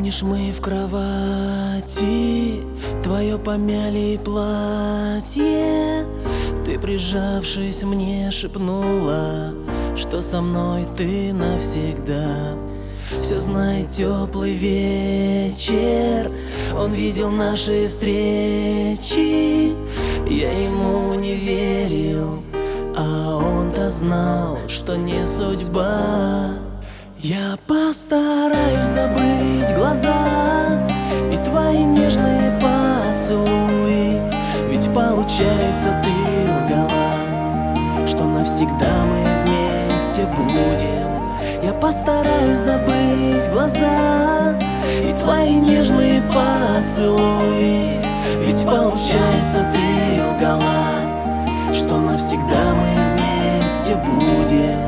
Помнишь, мы в кровати, твое помяли платье, ты, прижавшись мне, шепнула, что со мной ты навсегда. Все знает теплый вечер, он видел наши встречи. Я ему не верил, а он-то знал, что не судьба. Я постараюсь забыть глаза и твои нежные поцелуи, ведь получается, ты лгала, что навсегда мы вместе будем. Я постараюсь забыть глаза и твои нежные поцелуи, ведь получается, ты лгала, что навсегда мы вместе будем.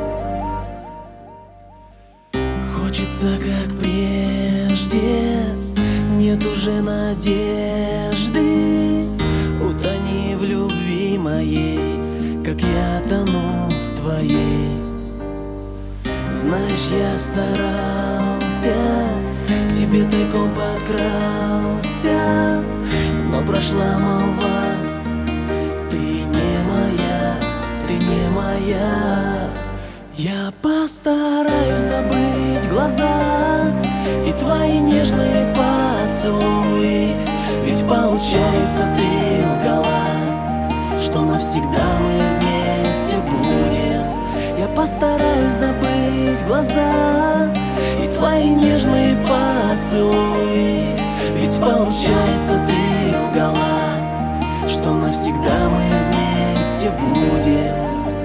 Хочется, как прежде, нет уже надежды. Утони в любви моей, как я тону в твоей. Знаешь, я старался, к тебе тайком подкрался, но прошла молва. Ты не моя, ты не моя. Я постараюсь забыть глаза и твои нежные поцелуи, ведь получается, ты лгала, что навсегда мы вместе будем. Я постараюсь забыть глаза и твои нежные поцелуи, ведь получается, ты лгала, что навсегда мы вместе будем.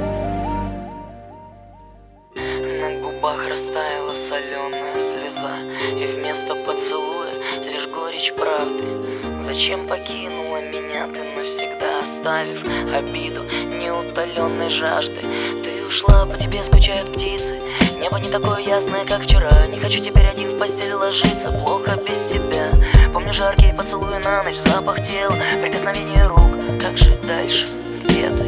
Растаяла соленая слеза, и вместо поцелуя лишь горечь правды. Зачем покинула меня ты навсегда, оставив обиду неутоленной жажды? Ты ушла, по тебе скучают птицы, небо не такое ясное, как вчера. Не хочу теперь один в постели ложиться, плохо без тебя. Помню жаркие поцелуи на ночь, запах тела, прикосновение рук. Как жить дальше? Где ты?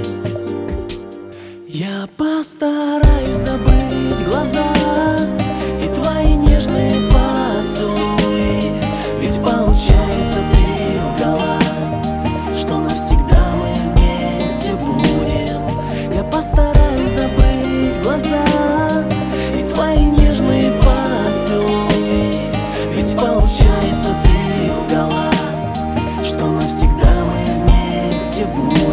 Я постараюсь забыть глаза и твои нежные поцелуи, ведь получается, ты лгала, что навсегда мы вместе будем. Я постараюсь забыть глаза и твои нежные поцелуи, ведь получается, ты лгала, что навсегда мы вместе будем.